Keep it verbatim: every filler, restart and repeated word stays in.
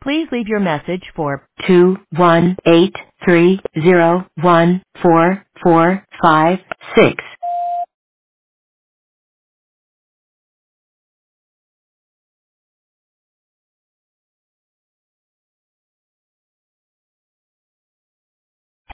Please leave your message for two one eight three zero one four four five six.